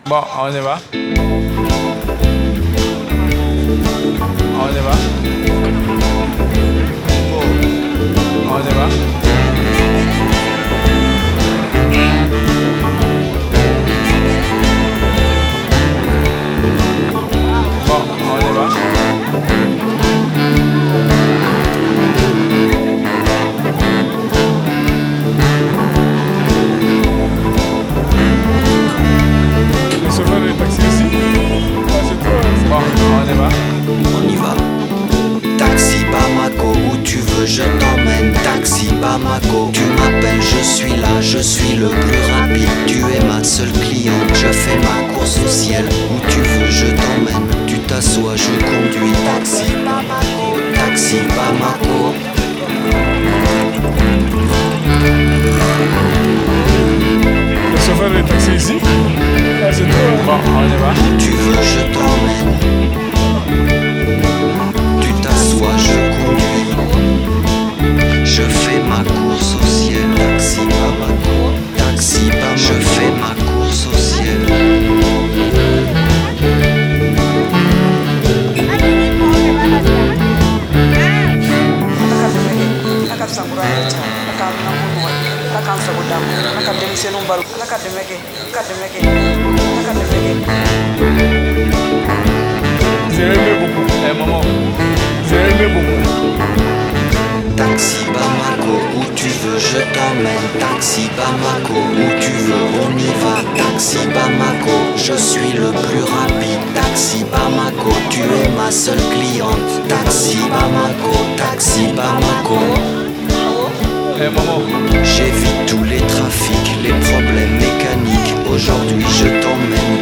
Bon, on y va. On y va. On y va. Bon, on y va. Le chauffeur est taxi ici. Ah, c'est toi. Bon, on y va. On y va. Taxi Bamako, où tu veux je t'emmène. Taxi Bamako, tu m'appelles, je suis là, je suis le plus rapide. Tu es ma seule cliente, je fais ma course au ciel. Où tu veux je t'emmène, tu t'assois, je conduis. Taxi Bamako, taxi Bamako. Le chauffeur est taxi ici. Ah, c'est toi. Bon, on y va. Où tu veux je t'emmène. Tu t'assois, je conduis. Je fais ma course au ciel. Taxi Bamako, taxi Bamako. Je fais ma course au ciel. J'ai aimé beaucoup. Eh, maman. J'ai aimé beaucoup. Taxi Bamako, où tu veux je t'emmène. Taxi Bamako, où tu veux on y va. Taxi Bamako, je suis le plus rapide. Taxi Bamako, tu es ma seule cliente. Taxi Bamako, taxi Bamako. Eh, maman. J'évite tous les trafics, les problèmes mécaniques. Aujourd'hui je t'emmène